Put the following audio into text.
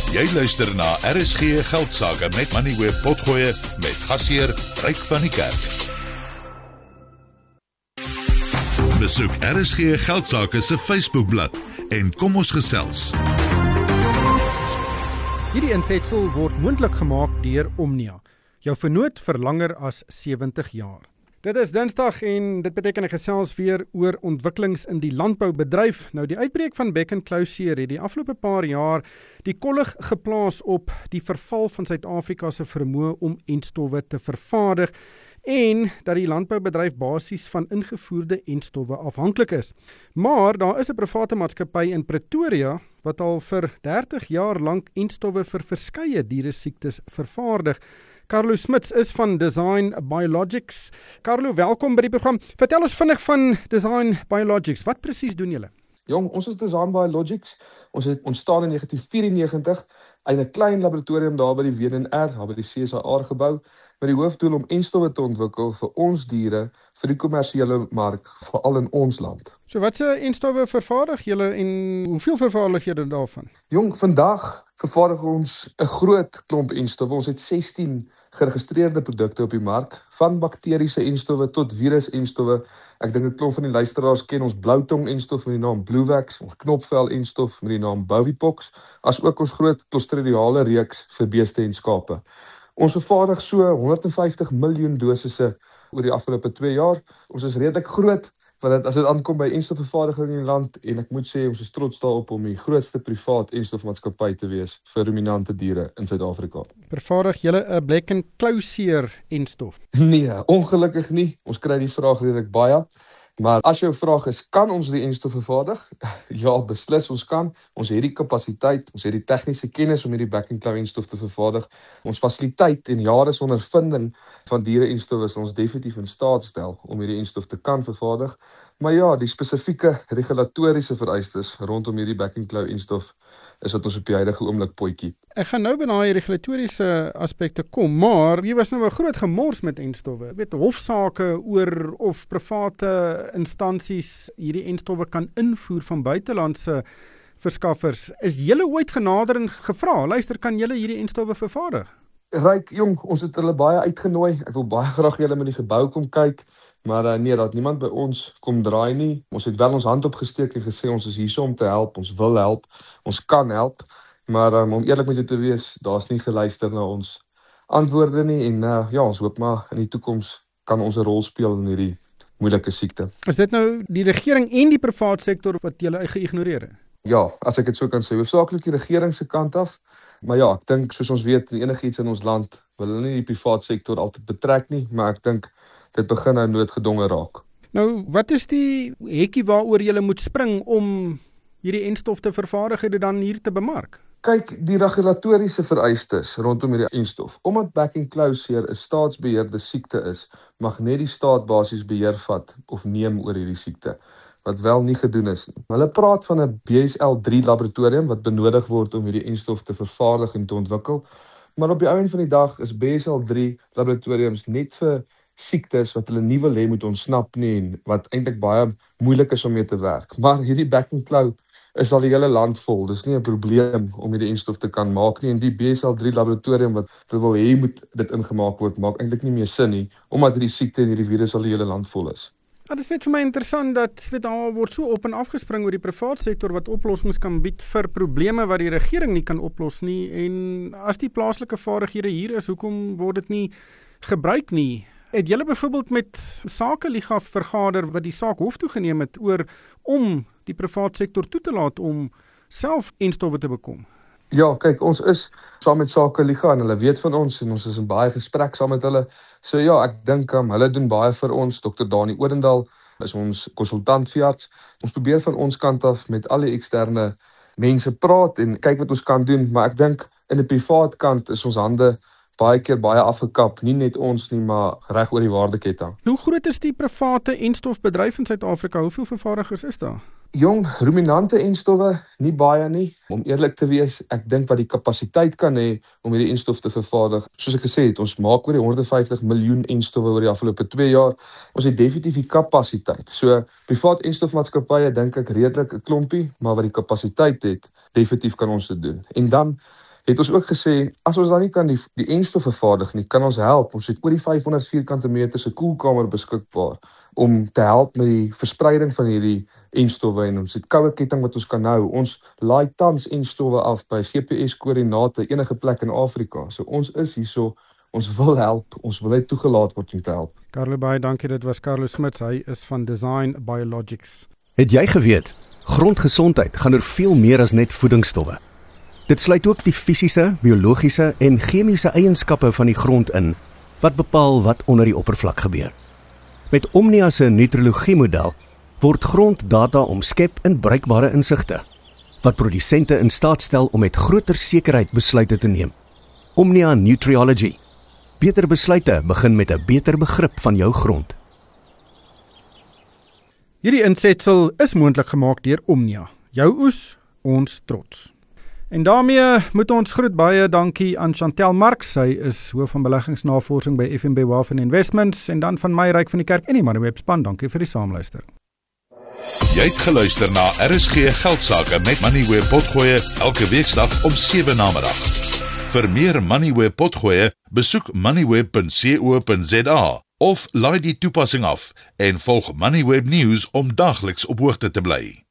Jy luister na RSG Geldsaake met Moneyweb Potgoe met gasheer Ryk van die Kerk. Besoek RSG Geldsaake se Facebookblad en kom ons gesels. Hierdie insetsel word moontlik gemaak deur Omnia, jou vernoot vir langer as 70 jaar. Dit is Dinsdag en dit beteken ek gesels weer oor ontwikkelings in die landboubedryf. Nou die uitbreek van Beck & Clowseer het die afgelope paar jaar die kollig geplaas op die verval van Suid-Afrika se vermoë om entstowwe te vervaardig en dat die landboubedryf basies van ingevoerde entstowwe afhanklik is. Maar daar is 'n private maatskappy in Pretoria wat al vir 30 jaar lank entstowwe vir verskeie dieresiektes vervaardig. Carlo Smits is van Design Biologics. Carlo, welkom by die program. Vertel ons vinnig van Design Biologics. Wat presies doen julle? Jong, ons is Design Biologics. Ons het ontstaan in 1994 in 'n klein laboratorium daar by die WNR, daar by die CSIR gebou, met die hoofdoel om entstowwe te ontwikkel vir ons diere, vir die kommersiële mark, veral in ons land. So wat se entstowwe vervaardig julle en hoeveel vervaardig julle daarvan? Jong, vandag vervaardig ons 'n groot klomp entstowwe. Ons het 16 geregistreerde produkte op die mark, van bakteriese entstowwe tot virus-entstowwe. Ek dink 'n klomp van die luisteraars ken ons bloutong entstof met die naam Bluewax, ons knopvel entstof met die naam Bovipox, as ook ons groot Clostridiale reeks vir beeste en skape. Ons vervaardig so 150 miljoen dosisse oor die afgelope 2 jaar. Ons is redelik groot, want as dit aankom by entstofvervaardiging in die land, en ek moet sê, ons is trots daarop om die grootste privaat entstofmaatskappy te wees vir ruminante diere in Suid-Afrika. Vervaardig julle 'n Beck & Clowseer entstof? Nee, ongelukkig nie. Ons kry die vraag redelik baie. Maar as jou vraag is, kan ons die entstof vervaardig? Ja, beslis ons kan. Ons het die kapasiteit, ons het die tegniese kennis om hierdie Beck & Clow entstof te vervaardig. Ons fasiliteit en jare se ondervinding van diere-entstowwe sal ons definitief in staat stel om hierdie entstof te kan vervaardig. Maar ja, die spesifieke regulatoriese vereistes rondom hierdie Beck & Clow entstof is wat ons op die huidige oomblik potjie. Ek gaan nou by daai regulatoriese aspekte kom, maar hier was nou 'n groot gemors met entstowwe. Weet, hofsaake oor of private instansies hierdie entstowwe kan invoer van buitelandse verskaffers. Is julle ooit genader en gevra, luister, kan julle hierdie entstowwe vervaardig? Ryk, jong, ons het hulle baie uitgenooi. Ek wil baie graag julle met die gebou kom kyk. Maar nee, dat niemand by ons kom draai nie. Ons het wel ons hand opgesteek en gesê ons is hier om te help, ons wil help, ons kan help. Maar om eerlik met jou te wees, daar's nie geluister na ons antwoorde nie. En ja, ons hoop maar in die toekoms kan ons 'n rol speel in hierdie moeilike siekte. Is dit nou die regering en die privaat sektor wat julle geïgnoreer het? Ja, as ek dit so kan sê, hoofsaaklik die regering se kant af. Maar ja, ek dink soos ons weet, enigiets in ons land wil hulle nie die privaat sektor altyd betrek nie, maar ek dink dit begin nou noodgedwonge raak. Nou, wat is die hekkie waaroor julle moet spring om hierdie entstof te vervaardig en dit dan hier te bemark? Kyk, die regulatoriese vereistes rondom hierdie entstof. Omdat Beck & Clowseer 'n staatsbeheerde siekte is, mag net die staat basies beheer vat of neem oor hierdie siekte, wat wel nie gedoen is nie. Hulle praat van 'n BSL-3 laboratorium wat benodig word om hierdie entstof te vervaardig en te ontwikkel, maar op die einde van die dag is BSL-3 laboratoriums net vir siektes wat hulle nie wil hê moet ontsnap nie en wat eintlik baie moeilik is om mee te werk. Maar hierdie Beck & Clow is al die hele land vol. Dis nie 'n probleem om hierdie entstof te kan maak nie. En die BSL-3 laboratorium wat wil hê moet dit ingemaak word, maak eintlik nie meer sin nie, omdat hierdie siekte en hierdie virus al die hele land vol is. Dit is net vir my interessant dat daar word so op en afgespring oor die privaat sektor wat oplossings kan bied vir probleme wat die regering nie kan oplos nie. En as die plaaslike vaardighede hier is, hoekom word dit nie gebruik nie? Het julle byvoorbeeld met Sakeliga vergader wat die saak hof toe geneem het oor om die privaat sektor toe te laat om self entstowwe te bekom? Ja, kyk, ons is saam met Sakeliga en hulle weet van ons en ons is in baie gesprek saam met hulle. So ja, ek dink hulle doen baie vir ons. Dr. Dani Odendaal is ons konsultantveearts. Ons probeer van ons kant af met al die eksterne mense praat en kyk wat ons kan doen, maar ek dink in die privaat kant is ons hande baie keer baie afgekap, nie net ons nie, maar reg oor die waardeketting. Hoe groot is die private entstofbedryf in Suid-Afrika? Hoeveel vervaardigers is daar? Jong, ruminante entstowwe, nie baie nie. Om eerlik te wees, ek dink wat die kapasiteit kan hê om hierdie entstof te vervaardig. Soos ek gesê het, ons maak oor die 150 miljoen entstowwe oor die afgelope 2 jaar. Ons het definitief die kapasiteit. So, privaat entstofmaatskappye dink ek redelik 'n klompie, maar wat die kapasiteit het, definitief kan ons dit doen. En dan het ons ook gesê, as ons dan nie kan die enstof vervaardig nie, kan ons help. Ons het oor die 500 vierkante meter se koelkamer beskikbaar om te help met die verspreiding van hierdie enstowwe en ons het koue ketting wat ons kan hou. Ons laai tans enstowwe af by GPS-koördinate enige plek in Afrika. So ons is hierso, ons wil help, ons wil net toegelaat word om te help. Carlo, baie dankie, dit was Carlo Smits, hy is van Design Biologics. Het jy geweet, grondgesondheid gaan oor veel meer as net voedingsstowwe. Dit sluit ook die fisiese, biologiese en chemiese eienskappe van die grond in, wat bepaal wat onder die oppervlak gebeur. Met Omnia se nutrologie-model word gronddata omskep in bruikbare insigte, wat produsente in staat stel om met groter sekerheid besluite te neem. Omnia Nutriology. Beter besluite begin met 'n beter begrip van jou grond. Hierdie insetsel is moontlik gemaak deur Omnia. Jou oes, ons trots. En daarmee moet ons groet baie dankie aan Chantel Marx. Sy is hoof van beleggingsnavorsing by FNB Wealth and Investments en dan van my Ryk van die Kerk en die Moneyweb span. Dankie vir die saamluister. Jy het geluister na RSG Geldsaake met Moneyweb Potgoe elke weeksdag om 7 namiddag. Vir meer Moneyweb Potgoe, besoek moneyweb.co.za of laai die toepassing af en volg Moneyweb News om dagliks op hoogte te bly.